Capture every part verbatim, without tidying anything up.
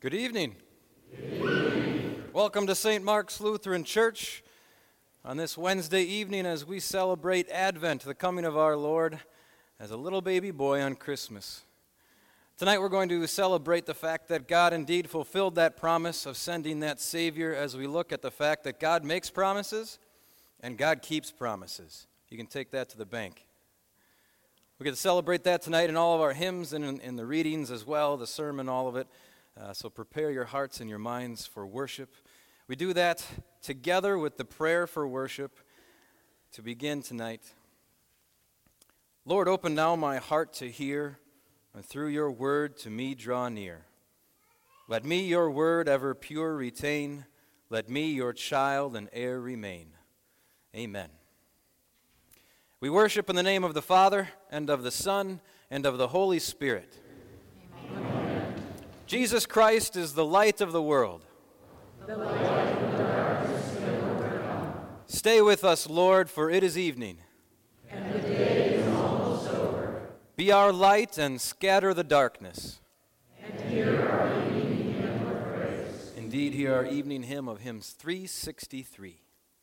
Good evening. Good evening. Welcome to Saint Mark's Lutheran Church on this Wednesday evening as we celebrate Advent, the coming of our Lord as a little baby boy on Christmas. Tonight we're going to celebrate the fact that God indeed fulfilled that promise of sending that Savior as we look at the fact that God makes promises and God keeps promises. You can take that to the bank. We get to celebrate that tonight in all of our hymns and in, in the readings as well, the sermon, all of it. Uh, so prepare your hearts and your minds for worship. We do that together with the prayer for worship to begin tonight. Lord, open now my heart to hear, and through your word to me draw near. Let me your word ever pure retain. Let me your child and heir remain. Amen. We worship in the name of the Father, and of the Son, and of the Holy Spirit. Jesus Christ is the light of the world. The light of the darkness will overcome. Stay with us, Lord, for it is evening. And the day is almost over. Be our light and scatter the darkness. And hear our evening hymn of praise. Indeed, hear our evening hymn of hymns three sixty-three.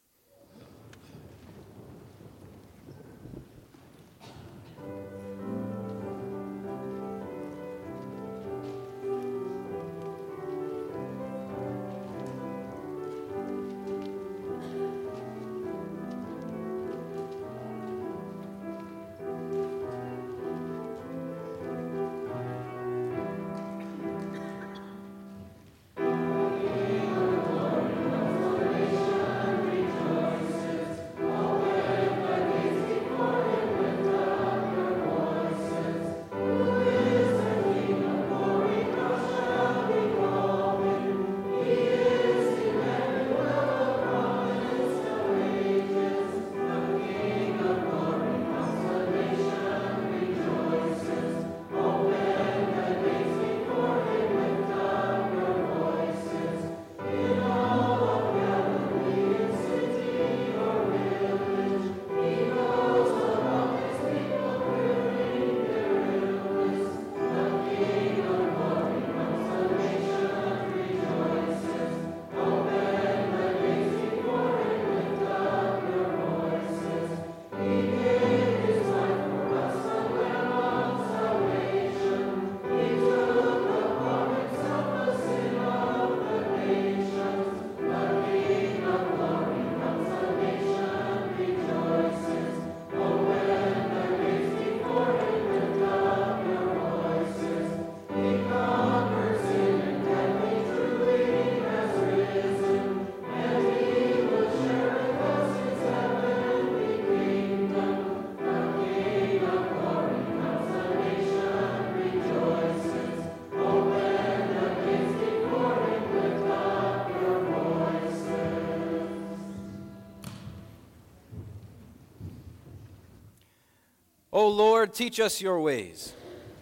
O Lord, teach us your ways.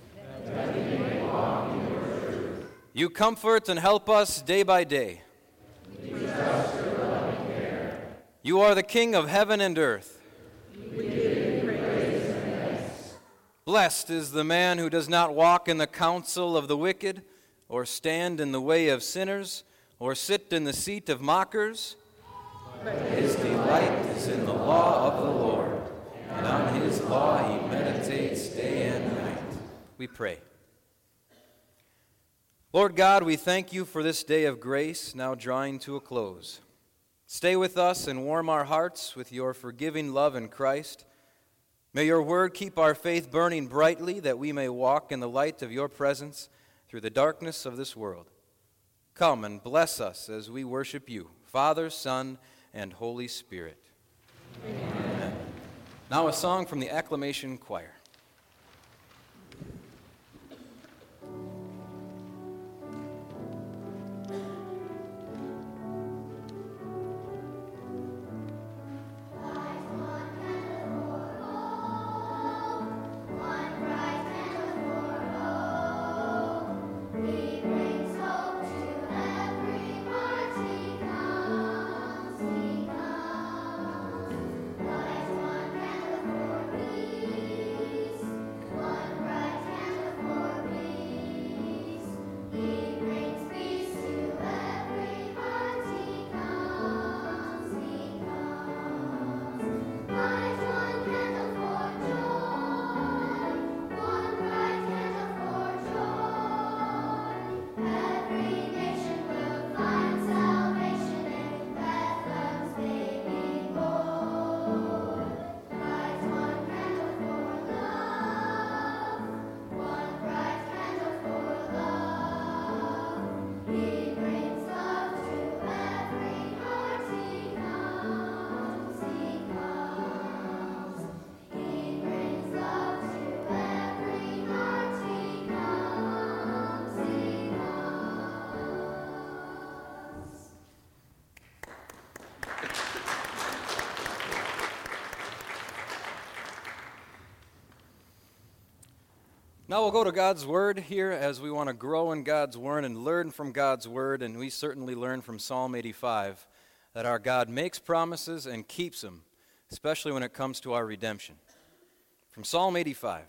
That we may walk in your truth. You comfort and help us day by day. We trust your loving care. You are the King of heaven and earth. We give you praise and thanks. Blessed is the man who does not walk in the counsel of the wicked, or stand in the way of sinners, or sit in the seat of mockers. But His delight is in the law of the Lord, and on his law he meditates day and night. We pray. Lord God, we thank you for this day of grace now drawing to a close. Stay with us and warm our hearts with your forgiving love in Christ. May your word keep our faith burning brightly, that we may walk in the light of your presence through the darkness of this world. Come and bless us as we worship you, Father, Son, and Holy Spirit. Amen. Amen. Now a song from the Acclamation Choir. He comes, he comes. Light one candle for me. Now we'll go to God's Word here as we want to grow in God's Word and learn from God's Word, and we certainly learn from Psalm eighty-five that our God makes promises and keeps them, especially when it comes to our redemption. From Psalm eighty-five.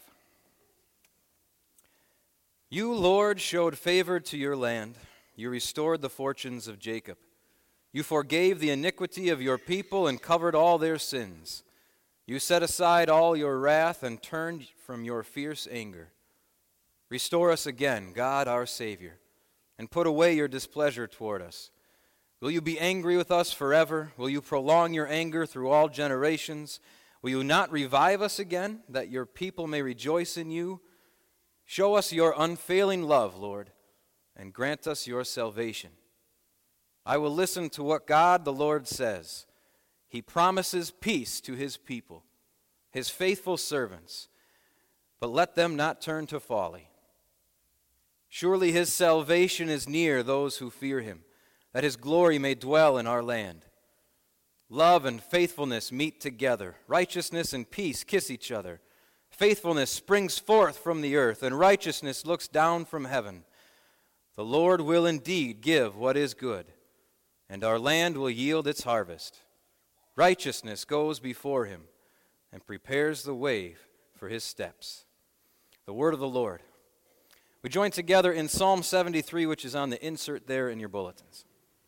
You, Lord, showed favor to your land. You restored the fortunes of Jacob. You forgave the iniquity of your people and covered all their sins. You set aside all your wrath and turned from your fierce anger. Restore us again, God our Savior, and put away your displeasure toward us. Will you be angry with us forever? Will you prolong your anger through all generations? Will you not revive us again, that your people may rejoice in you? Show us your unfailing love, Lord, and grant us your salvation. I will listen to what God the Lord says. He promises peace to his people, his faithful servants, but let them not turn to folly. Surely his salvation is near those who fear him, that his glory may dwell in our land. Love and faithfulness meet together. Righteousness and peace kiss each other. Faithfulness springs forth from the earth, and righteousness looks down from heaven. The Lord will indeed give what is good, and our land will yield its harvest. Righteousness goes before him and prepares the way for his steps. The word of the Lord. We join together in Psalm seventy-three, which is on the insert there in your bulletins.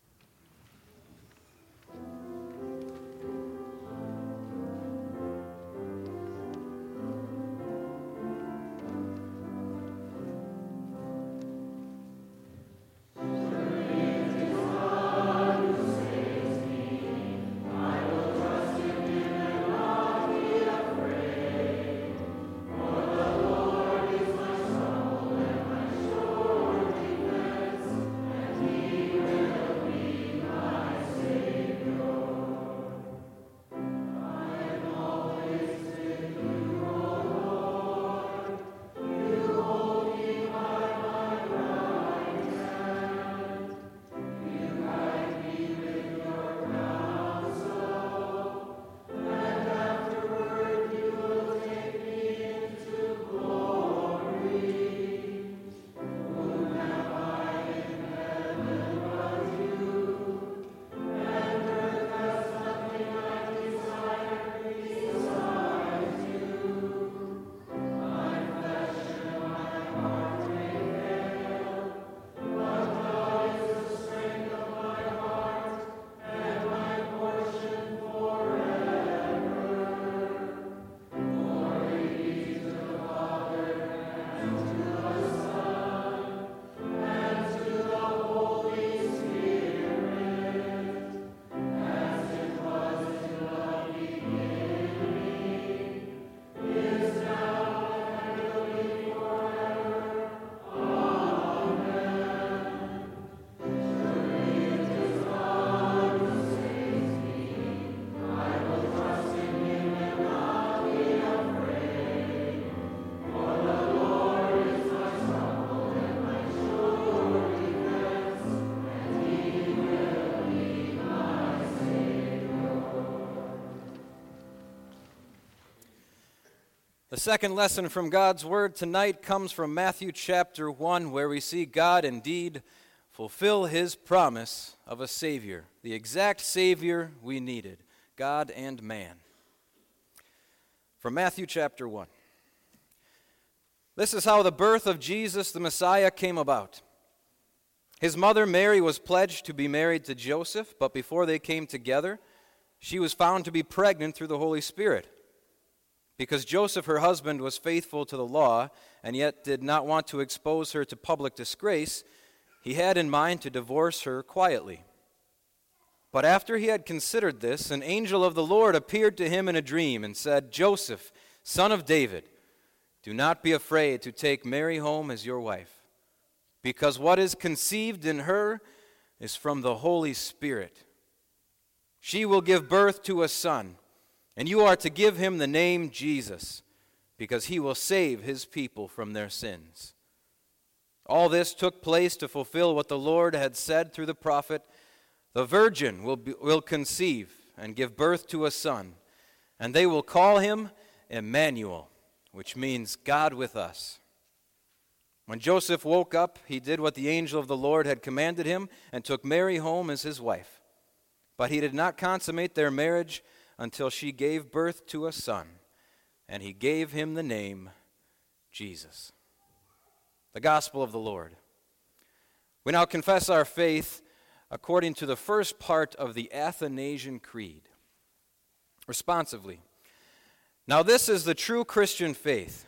The second lesson from God's Word tonight comes from Matthew chapter one, where we see God indeed fulfill his promise of a Savior, the exact Savior we needed, God and man. From Matthew chapter one. This is how the birth of Jesus the Messiah came about. His mother Mary was pledged to be married to Joseph, but before they came together, she was found to be pregnant through the Holy Spirit. Because Joseph, her husband, was faithful to the law and yet did not want to expose her to public disgrace, he had in mind to divorce her quietly. But after he had considered this, an angel of the Lord appeared to him in a dream and said, "Joseph, son of David, do not be afraid to take Mary home as your wife, because what is conceived in her is from the Holy Spirit. She will give birth to a son, and you are to give him the name Jesus, because he will save his people from their sins." All this took place to fulfill what the Lord had said through the prophet, "The virgin will, be, will conceive and give birth to a son, and they will call him Emmanuel," which means God with us. When Joseph woke up, he did what the angel of the Lord had commanded him and took Mary home as his wife. But he did not consummate their marriage until she gave birth to a son, and he gave him the name Jesus. The Gospel of the Lord. We now confess our faith according to the first part of the Athanasian Creed. Responsively. Now this is the true Christian faith.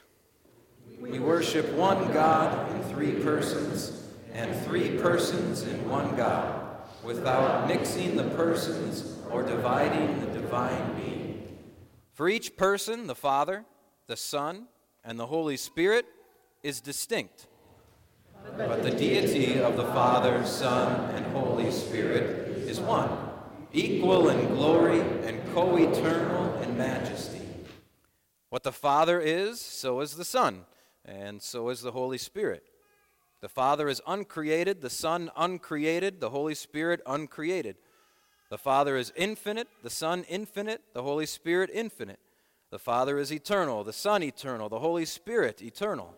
We worship one God in three persons, and three persons in one God, without mixing the persons or dividing the divine being. For each person, the Father, the Son, and the Holy Spirit is distinct. But the deity of the Father, Son, and Holy Spirit is one, equal in glory and co-eternal in majesty. What the Father is, so is the Son, and so is the Holy Spirit. The Father is uncreated, the Son uncreated, the Holy Spirit uncreated. The Father is infinite, the Son infinite, the Holy Spirit infinite. The Father is eternal, the Son eternal, the Holy Spirit eternal.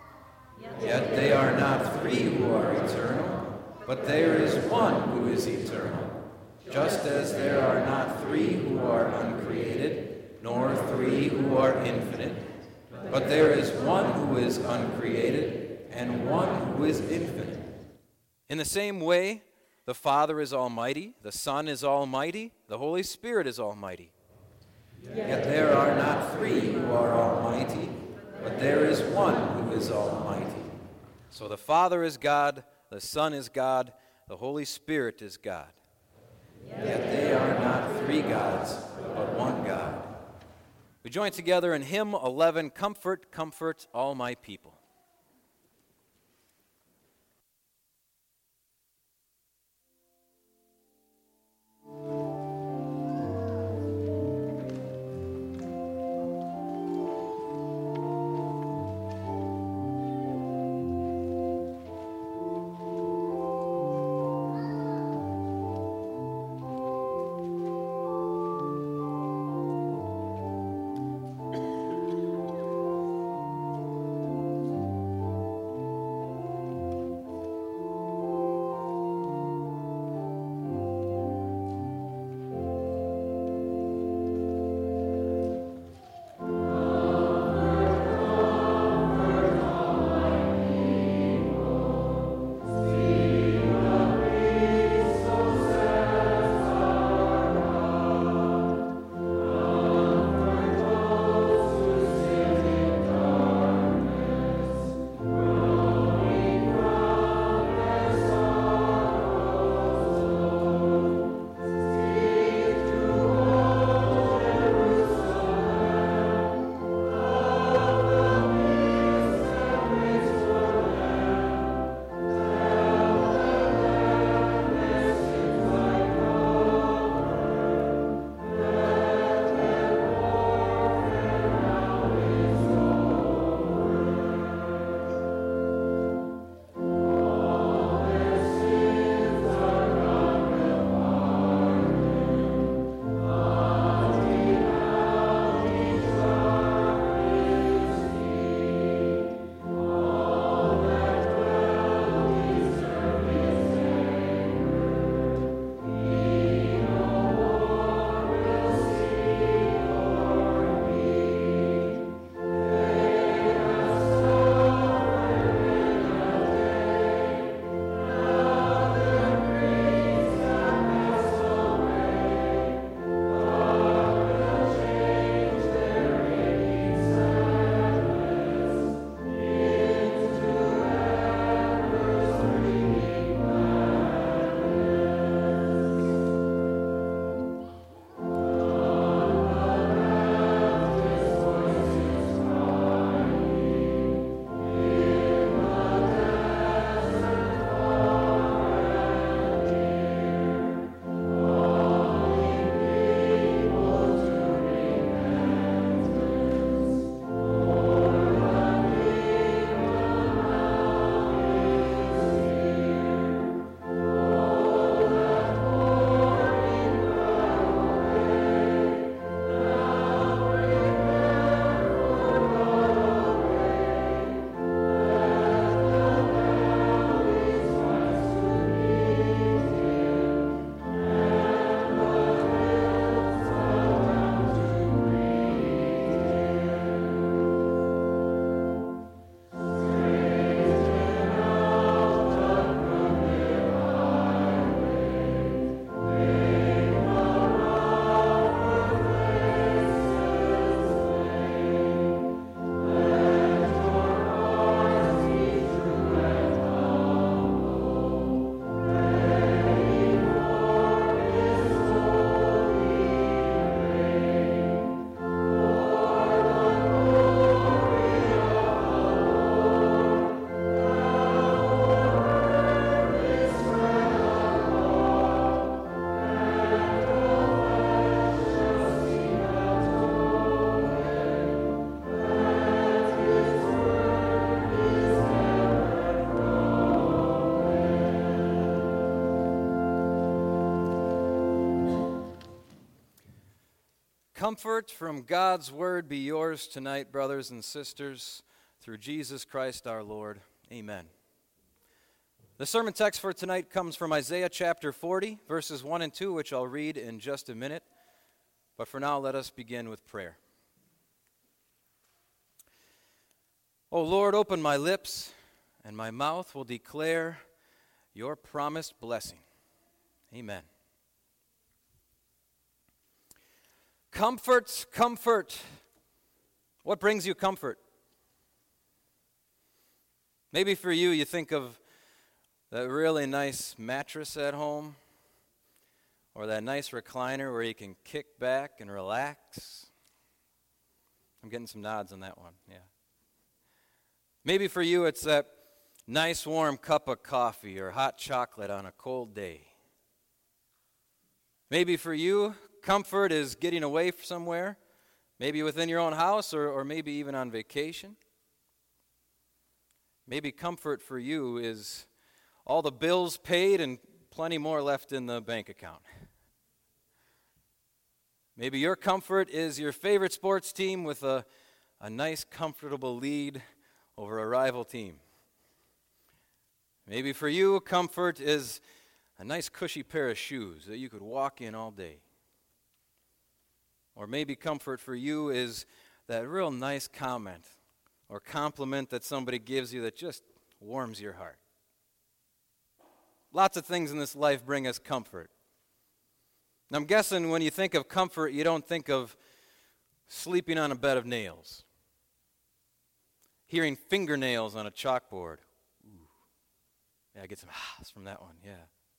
Yet they are not three who are eternal, but there is one who is eternal. Just as there are not three who are uncreated, nor three who are infinite, but there is one who is uncreated, and one who is infinite. In the same way, the Father is almighty, the Son is almighty, the Holy Spirit is almighty. Yet there are not three who are almighty, but there is one who is almighty. So the Father is God, the Son is God, the Holy Spirit is God. Yet they are not three gods, but one God. We join together in hymn eleven, Comfort, Comfort All My People. Thank Comfort from God's word be yours tonight, brothers and sisters, through Jesus Christ our Lord. Amen. The sermon text for tonight comes from Isaiah chapter forty, verses one and two, which I'll read in just a minute. But for now, let us begin with prayer. O Lord, open my lips, and my mouth will declare your promised blessing. Amen. Comfort, comfort. What brings you comfort? Maybe for you, you think of that really nice mattress at home, or that nice recliner where you can kick back and relax. I'm getting some nods on that one, yeah. Maybe for you, it's that nice warm cup of coffee or hot chocolate on a cold day. Maybe for you, comfort is getting away somewhere, maybe within your own house or, or maybe even on vacation. Maybe comfort for you is all the bills paid and plenty more left in the bank account. Maybe your comfort is your favorite sports team with a, a nice, comfortable lead over a rival team. Maybe for you, comfort is a nice, cushy pair of shoes that you could walk in all day. Or maybe comfort for you is that real nice comment or compliment that somebody gives you that just warms your heart. Lots of things in this life bring us comfort. And I'm guessing when you think of comfort, you don't think of sleeping on a bed of nails, hearing fingernails on a chalkboard. Ooh. Yeah, I get some ahs from that one, yeah.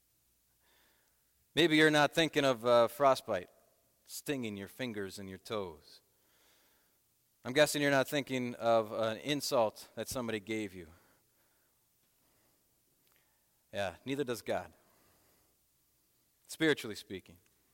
Maybe you're not thinking of uh, frostbite stinging your fingers and your toes. I'm guessing you're not thinking of an insult that somebody gave you. Yeah, neither does God, spiritually speaking.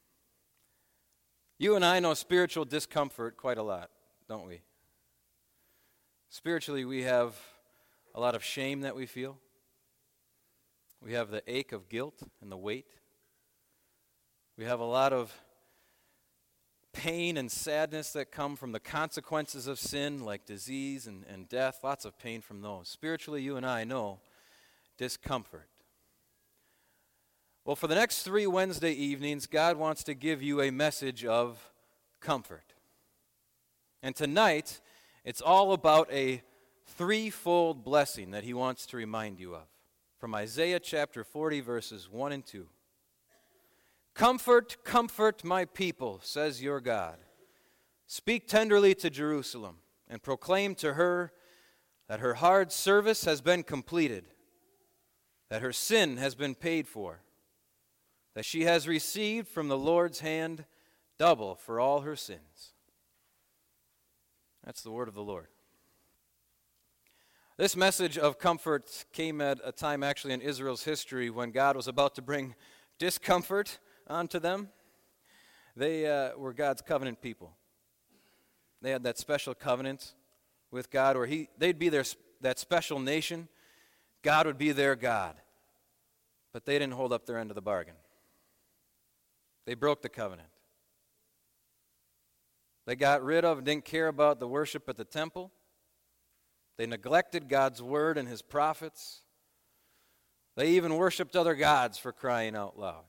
You and I know spiritual discomfort quite a lot, don't we? Spiritually, we have a lot of shame that we feel. We have the ache of guilt and the weight. We have a lot of pain and sadness that come from the consequences of sin, like disease and, and death. Lots of pain from those. Spiritually, you and I know discomfort. Well, for the next three Wednesday evenings, God wants to give you a message of comfort. And tonight, it's all about a threefold blessing that he wants to remind you of. From Isaiah chapter forty, verses one and two. Comfort, comfort my people, says your God. Speak tenderly to Jerusalem and proclaim to her that her hard service has been completed, that her sin has been paid for, that she has received from the Lord's hand double for all her sins. That's the word of the Lord. This message of comfort came at a time actually in Israel's history when God was about to bring discomfort onto them. They uh, were God's covenant people. They had that special covenant with God where he, they'd be their, that special nation. God would be their God. But they didn't hold up their end of the bargain. They broke the covenant. They got rid of, didn't care about the worship at the temple. They neglected God's word and his prophets. They even worshiped other gods, for crying out loud.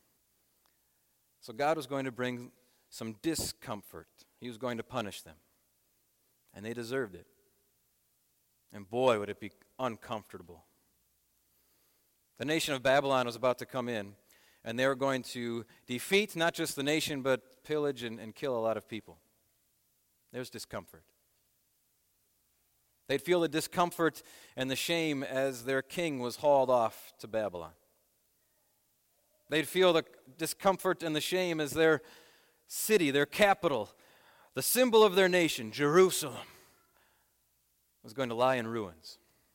So God was going to bring some discomfort. He was going to punish them. And they deserved it. And boy, would it be uncomfortable. The nation of Babylon was about to come in, and they were going to defeat not just the nation, but pillage and, and kill a lot of people. There's discomfort. They'd feel the discomfort and the shame as their king was hauled off to Babylon. They'd feel the discomfort and the shame as their city, their capital, the symbol of their nation, Jerusalem, was going to lie in ruins.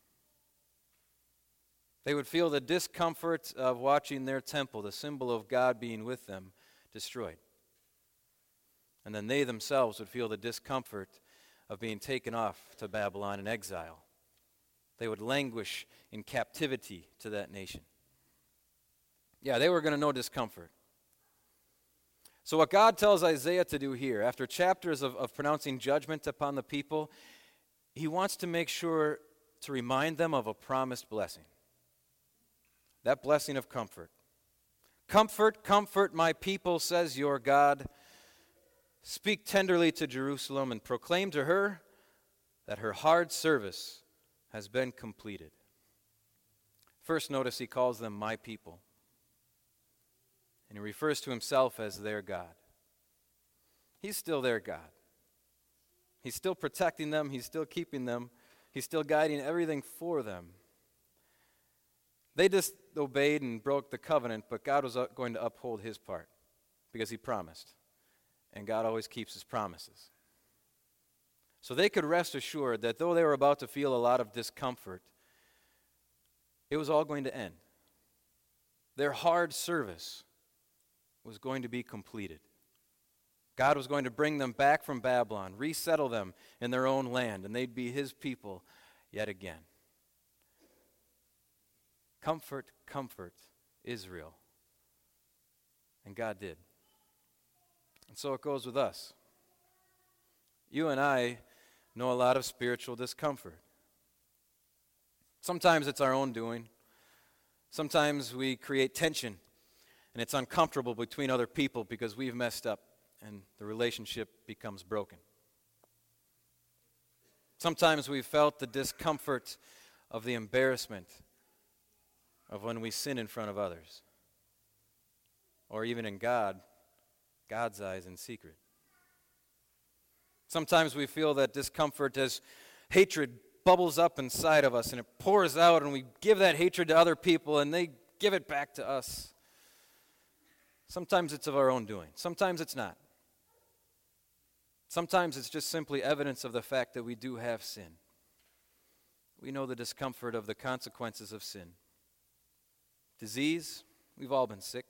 They would feel the discomfort of watching their temple, the symbol of God being with them, destroyed. And then they themselves would feel the discomfort of being taken off to Babylon in exile. They would languish in captivity to that nation. Yeah, they were going to know discomfort. So what God tells Isaiah to do here, after chapters of, of pronouncing judgment upon the people, he wants to make sure to remind them of a promised blessing. That blessing of comfort. Comfort, comfort my people, says your God. Speak tenderly to Jerusalem and proclaim to her that her hard service has been completed. First, notice he calls them my people. And he refers to himself as their God. He's still their God. He's still protecting them. He's still keeping them. He's still guiding everything for them. They disobeyed and broke the covenant, but God was going to uphold his part because he promised. And God always keeps his promises. So they could rest assured that though they were about to feel a lot of discomfort, it was all going to end. Their hard service was going to be completed. God was going to bring them back from Babylon, resettle them in their own land, and they'd be his people yet again. Comfort, comfort Israel. And God did. And so it goes with us. You and I know a lot of spiritual discomfort. Sometimes it's our own doing. Sometimes we create tension, and it's uncomfortable between other people because we've messed up and the relationship becomes broken. Sometimes we've felt the discomfort of the embarrassment of when we sin in front of others, or even in God, God's eyes in secret. Sometimes we feel that discomfort as hatred bubbles up inside of us and it pours out, and we give that hatred to other people and they give it back to us. Sometimes it's of our own doing. Sometimes it's not. Sometimes it's just simply evidence of the fact that we do have sin. We know the discomfort of the consequences of sin. Disease, we've all been sick.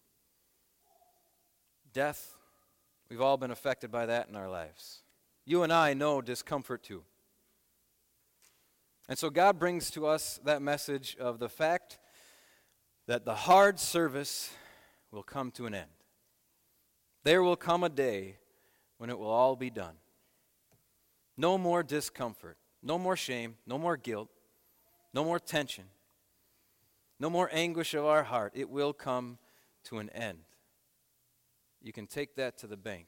Death, we've all been affected by that in our lives. You and I know discomfort too. And so God brings to us that message of the fact that the hard service will come to an end. There will come a day when it will all be done. No more discomfort, no more shame, no more guilt, no more tension, no more anguish of our heart. It will come to an end. You can take that to the bank.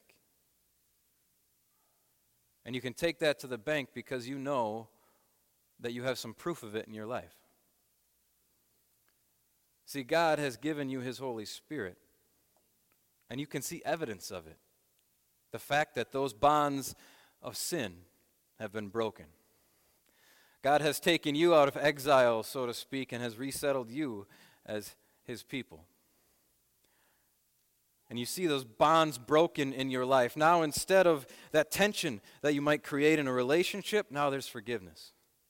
And you can take that to the bank because you know that you have some proof of it in your life. See, God has given you his Holy Spirit, and you can see evidence of it. The fact that those bonds of sin have been broken. God has taken you out of exile, so to speak, and has resettled you as his people. And you see those bonds broken in your life. Now, instead of that tension that you might create in a relationship, now there's forgiveness.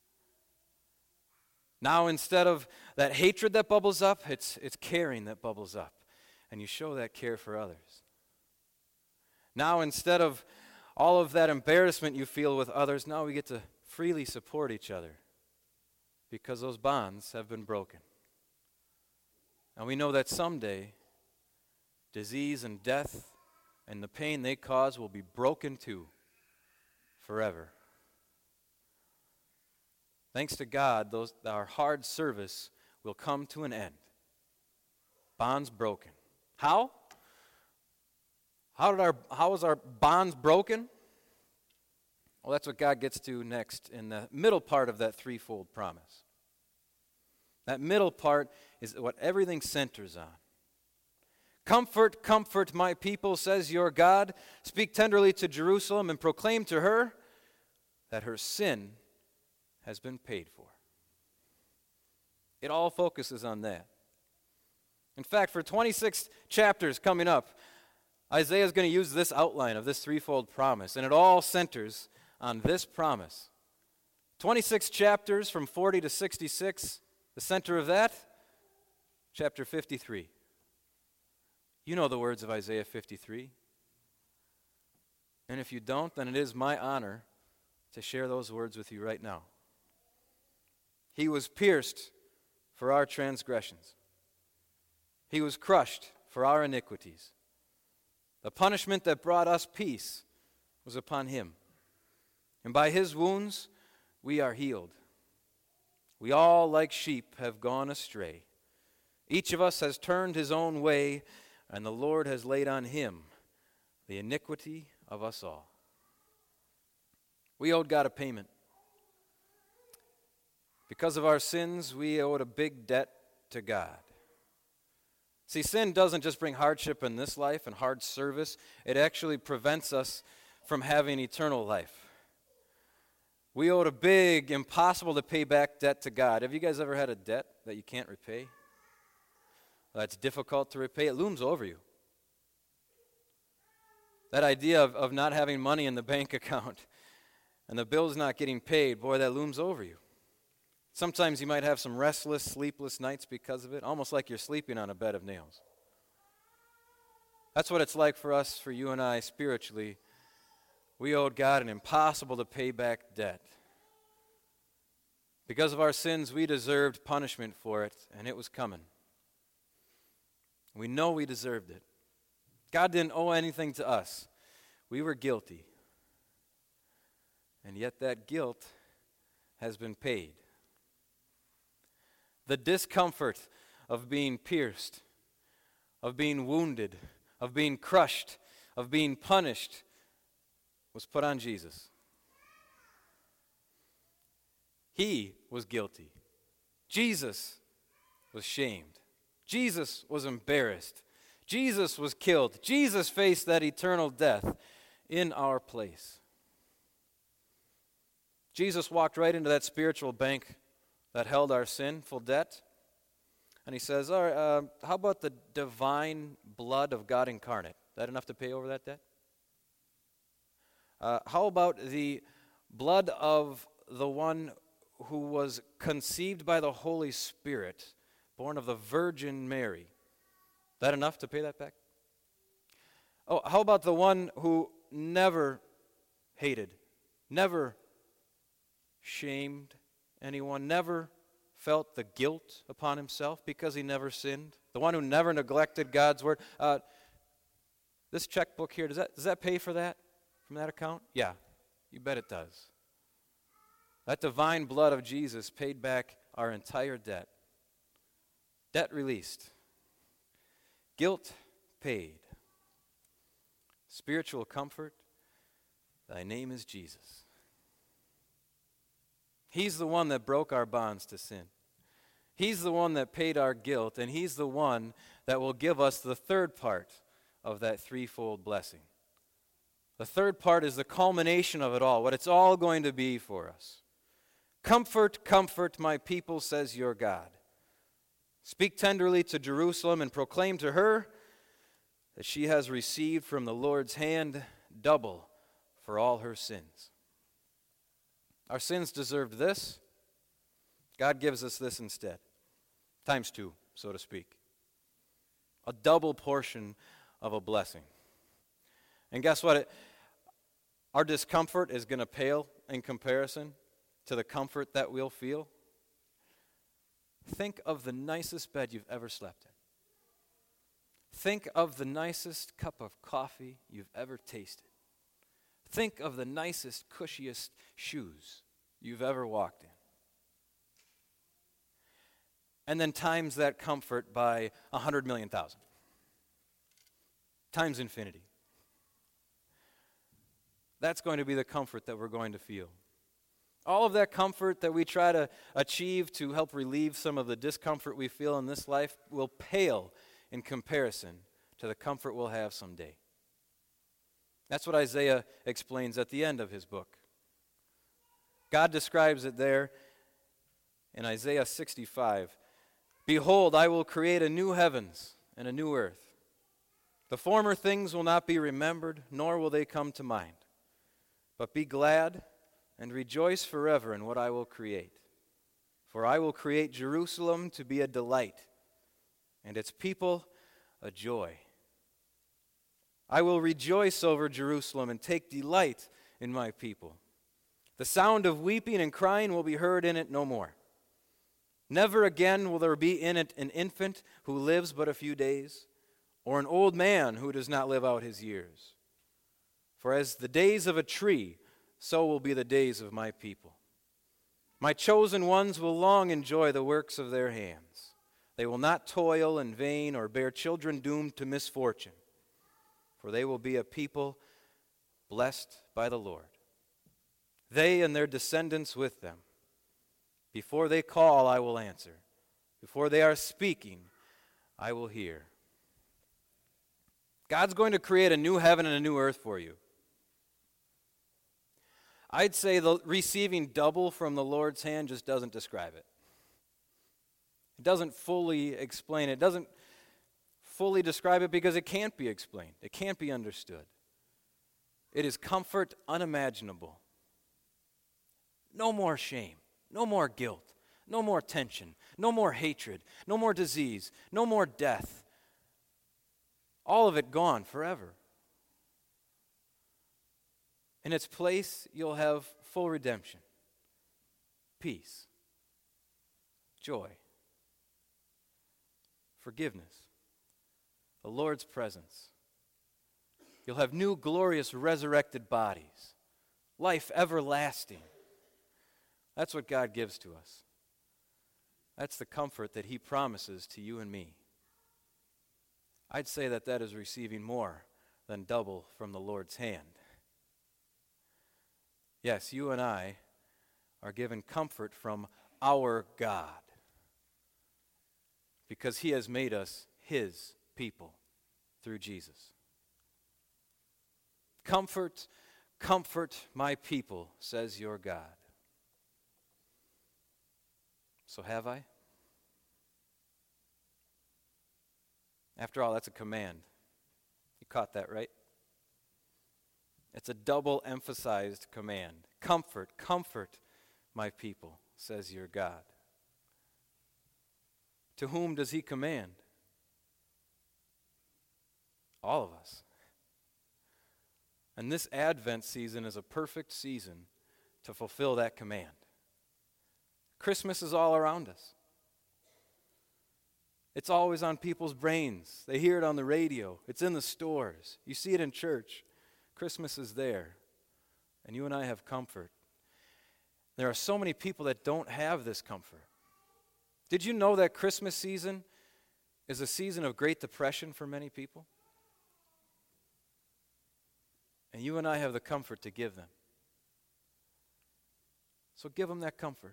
Now, instead of that hatred that bubbles up, it's, it's caring that bubbles up. And you show that care for others. Now, instead of all of that embarrassment you feel with others, now we get to freely support each other because those bonds have been broken. And we know that someday, disease and death and the pain they cause will be broken too, forever. Thanks to God, those, our hard service will come to an end. Bonds broken. How? How did our how was our bonds broken? Well, that's what God gets to next in the middle part of that threefold promise. That middle part is what everything centers on. Comfort, comfort my people, says your God. Speak tenderly to Jerusalem and proclaim to her that her sin has been paid for. It all focuses on that. In fact, for twenty-six chapters coming up, Isaiah is going to use this outline of this threefold promise, and it all centers on this promise. twenty-six chapters from forty to sixty-six, the center of that, chapter fifty-three. You know the words of Isaiah fifty-three. And if you don't, then it is my honor to share those words with you right now. He was pierced for our transgressions. He was crushed for our iniquities. The punishment that brought us peace was upon him. And by his wounds we are healed. We all, like sheep, have gone astray. Each of us has turned his own way, and the Lord has laid on him the iniquity of us all. We owed God a payment. Because of our sins, we owed a big debt to God. See, sin doesn't just bring hardship in this life and hard service. It actually prevents us from having eternal life. We owed a big, impossible to pay back debt to God. Have you guys ever had a debt that you can't repay? That's difficult to repay. It looms over you. That idea of, of not having money in the bank account and the bill's not getting paid, boy, that looms over you. Sometimes you might have some restless, sleepless nights because of it, almost like you're sleeping on a bed of nails. That's what it's like for us, for you and I, spiritually. We owed God an impossible to pay back debt. Because of our sins, we deserved punishment for it, and it was coming. We know we deserved it. God didn't owe anything to us. We were guilty. And yet that guilt has been paid. The discomfort of being pierced, of being wounded, of being crushed, of being punished was put on Jesus. He was guilty. Jesus was shamed. Jesus was embarrassed. Jesus was killed. Jesus faced that eternal death in our place. Jesus walked right into that spiritual bank that held our sinful debt. And he says, all right, uh, how about the divine blood of God incarnate? Is that enough to pay over that debt? Uh, how about the blood of the one who was conceived by the Holy Spirit, born of the Virgin Mary? Is that enough to pay that back? Oh, how about the one who never hated, never shamed anyone, never felt the guilt upon himself because he never sinned, the one who never neglected God's word? Uh, this checkbook here, does that, does that pay for that, from that account? Yeah, you bet it does. That divine blood of Jesus paid back our entire debt. Debt released. Guilt paid. Spiritual comfort, thy name is Jesus. He's the one that broke our bonds to sin. He's the one that paid our guilt, and he's the one that will give us the third part of that threefold blessing. The third part is the culmination of it all, what it's all going to be for us. Comfort, comfort my people, says your God. Speak tenderly to Jerusalem and proclaim to her that she has received from the Lord's hand double for all her sins. Our sins deserved this. God gives us this instead. Times two, so to speak. A double portion of a blessing. And guess what? It, our discomfort is going to pale in comparison to the comfort that we'll feel. Think of the nicest bed you've ever slept in. Think of the nicest cup of coffee you've ever tasted. Think of the nicest, cushiest shoes you've ever walked in. And then times that comfort by a hundred million thousand. Times infinity. That's going to be the comfort that we're going to feel. All of that comfort that we try to achieve to help relieve some of the discomfort we feel in this life will pale in comparison to the comfort we'll have someday. That's what Isaiah explains at the end of his book. God describes it there in Isaiah sixty-five. Behold, I will create a new heavens and a new earth. The former things will not be remembered, nor will they come to mind. But be glad and rejoice forever in what I will create. For I will create Jerusalem to be a delight, and its people a joy. I will rejoice over Jerusalem and take delight in my people. The sound of weeping and crying will be heard in it no more. Never again will there be in it an infant who lives but a few days, or an old man who does not live out his years. For as the days of a tree, so will be the days of my people. My chosen ones will long enjoy the works of their hands. They will not toil in vain or bear children doomed to misfortune, for they will be a people blessed by the Lord. They and their descendants with them. Before they call, I will answer. Before they are speaking, I will hear. God's going to create a new heaven and a new earth for you. I'd say the receiving double from the Lord's hand just doesn't describe it. It doesn't fully explain it. It doesn't fully describe it because it can't be explained. It can't be understood. It is comfort unimaginable. No more shame. No more guilt. No more tension. No more hatred. No more disease. No more death. All of it gone forever. In its place, you'll have full redemption, peace, joy, forgiveness, the Lord's presence. You'll have new glorious resurrected bodies, life everlasting. That's what God gives to us. That's the comfort that He promises to you and me. I'd say that that is receiving more than double from the Lord's hand. Yes, you and I are given comfort from our God because He has made us His people through Jesus. Comfort, comfort my people, says your God. So have I? After all, that's a command. You caught that, right? It's a double emphasized command. Comfort, comfort my people, says your God. To whom does He command? All of us. And this Advent season is a perfect season to fulfill that command. Christmas is all around us. It's always on people's brains. They hear it on the radio. It's in the stores. You see it in church. Christmas is there. And you and I have comfort. There are so many people that don't have this comfort. Did you know that Christmas season is a season of Great Depression for many people? And you and I have the comfort to give them. So give them that comfort.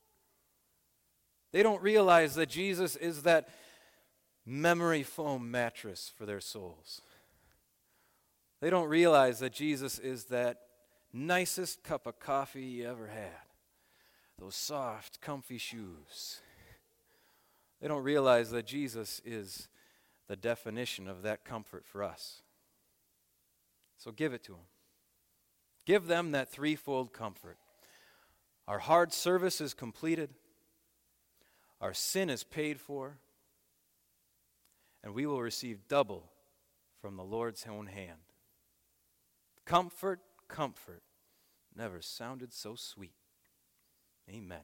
They don't realize that Jesus is that memory foam mattress for their souls. They don't realize that Jesus is that nicest cup of coffee you ever had. Those soft, comfy shoes. They don't realize that Jesus is the definition of that comfort for us. So give it to them. Give them that threefold comfort. Our hard service is completed. Our sin is paid for. And we will receive double from the Lord's own hand. Comfort, comfort, never sounded so sweet. Amen.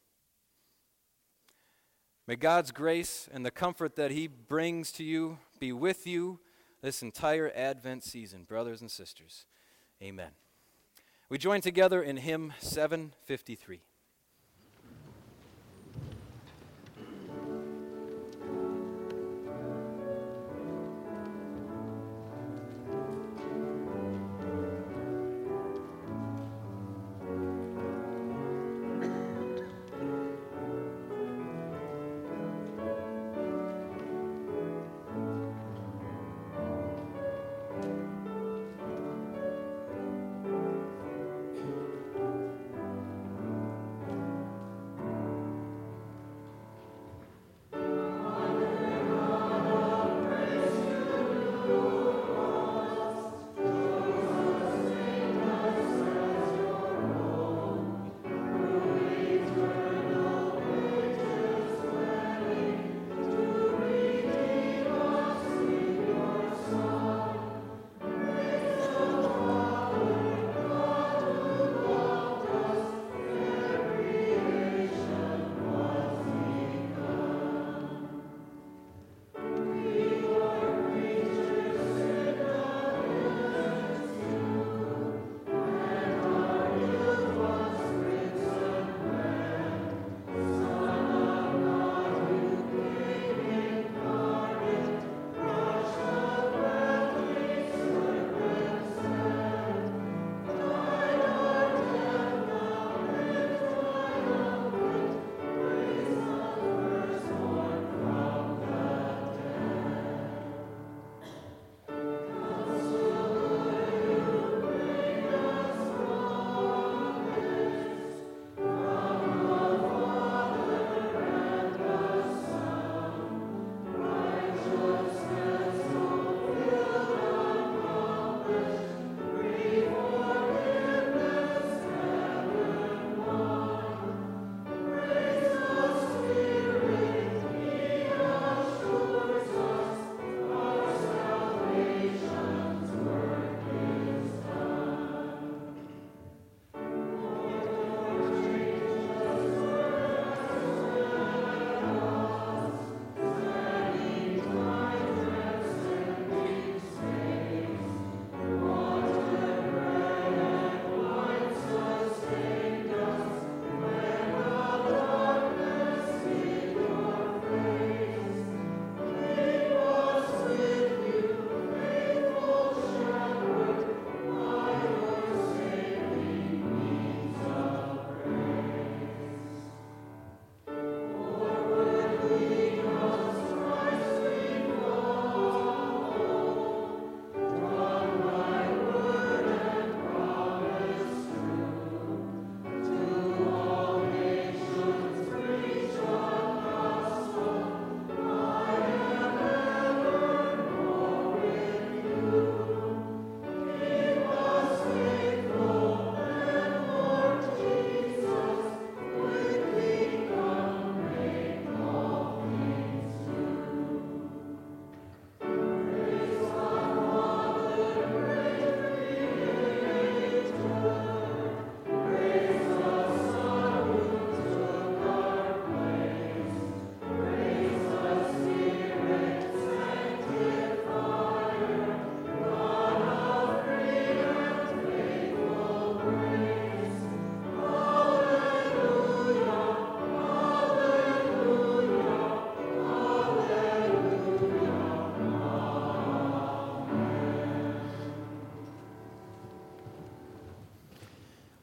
May God's grace and the comfort that He brings to you be with you this entire Advent season, brothers and sisters. Amen. We join together in hymn seven fifty-three.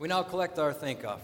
We now collect our thank offering.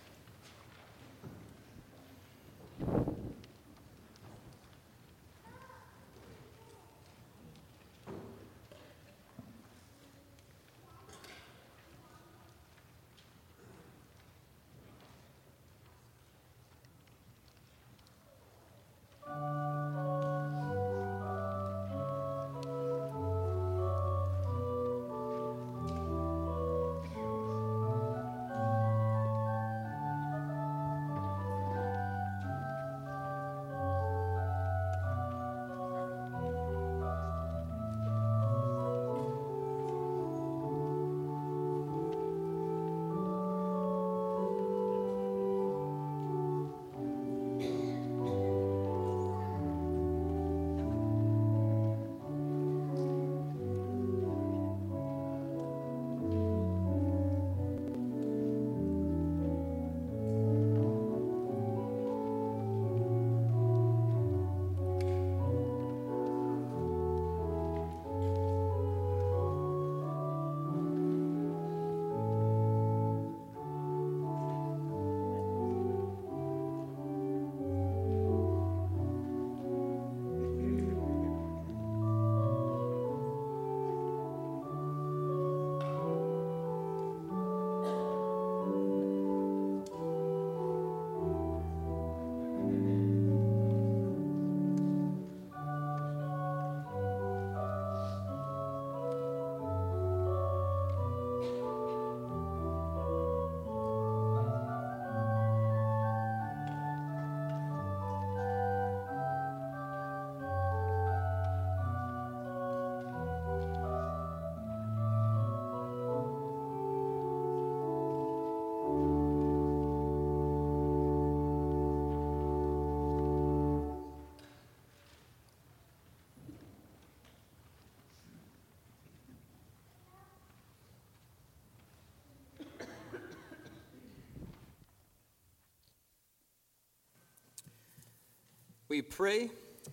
We pray.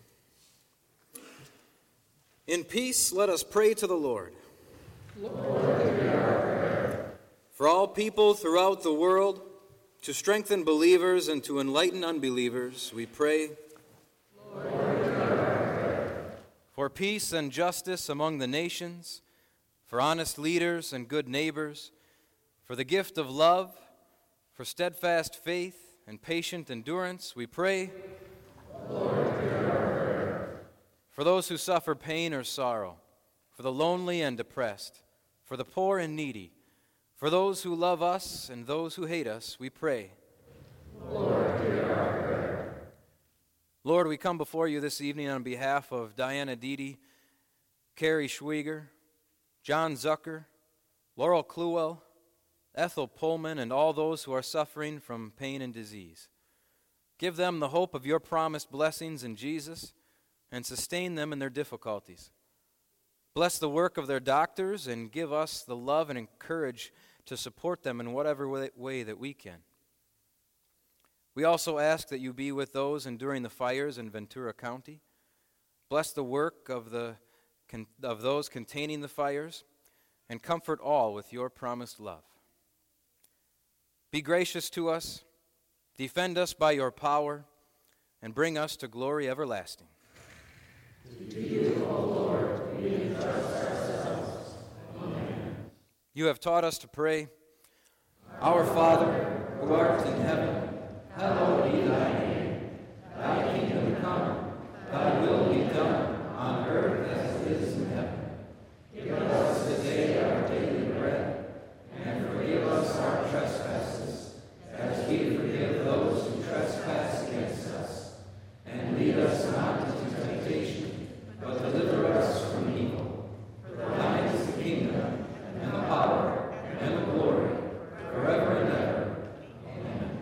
In peace, let us pray to the Lord. Lord, for all people throughout the world, to strengthen believers and to enlighten unbelievers, we pray. Lord, for peace and justice among the nations, for honest leaders and good neighbors, for the gift of love, for steadfast faith and patient endurance, we pray. Lord, for those who suffer pain or sorrow, for the lonely and depressed, for the poor and needy, for those who love us and those who hate us, we pray. Lord, hear our prayer. Lord, we come before you this evening on behalf of Diana Deedy, Carrie Schwieger, John Zucker, Laurel Kluwell, Ethel Pullman, and all those who are suffering from pain and disease. Give them the hope of your promised blessings in Jesus and sustain them in their difficulties. Bless the work of their doctors and give us the love and courage to support them in whatever way that we can. We also ask that you be with those enduring the fires in Ventura County. Bless the work of, the, of those containing the fires and comfort all with your promised love. Be gracious to us, defend us by your power, and bring us to glory everlasting. To you, O Lord, we entrust ourselves. Amen. You have taught us to pray, Our Father, who art in heaven, hallowed be thy name. Thy kingdom come, thy will be done, on earth as it is in heaven. Give us this day our daily bread, and forgive us our trespasses, as we forgive those who trespass against us. And lead us not into temptation, but deliver us from evil. For thine is the kingdom, and the power, and the glory, forever and ever. Amen.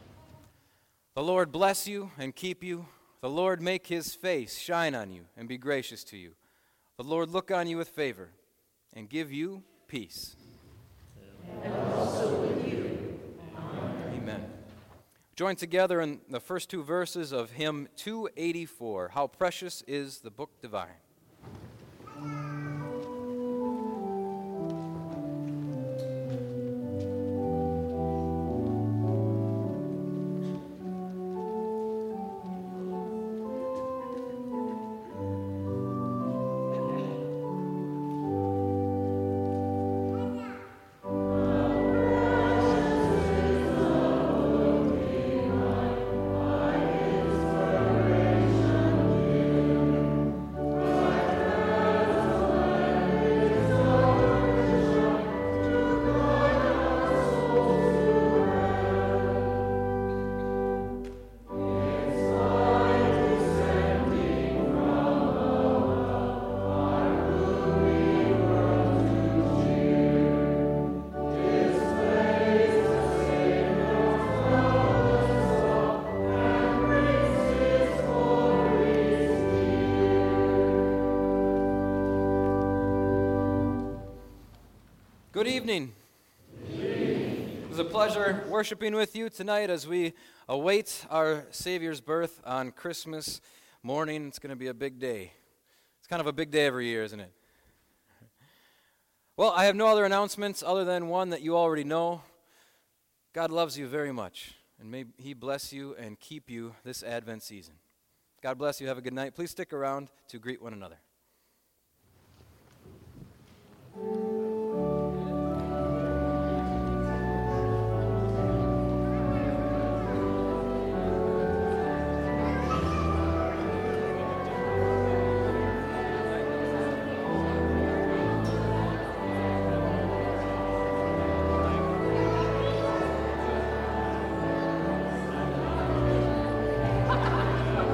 The Lord bless you and keep you. The Lord make his face shine on you and be gracious to you. The Lord look on you with favor and give you peace. And also with you. Amen. Amen. Join together in the first two verses of hymn two eighty-four, How Precious is the Book Divine. Good evening. It was a pleasure worshiping with you tonight as we await our Savior's birth on Christmas morning. It's going to be a big day. It's kind of a big day every year, isn't it? Well, I have no other announcements other than one that you already know. God loves you very much, and may He bless you and keep you this Advent season. God bless you. Have a good night. Please stick around to greet one another.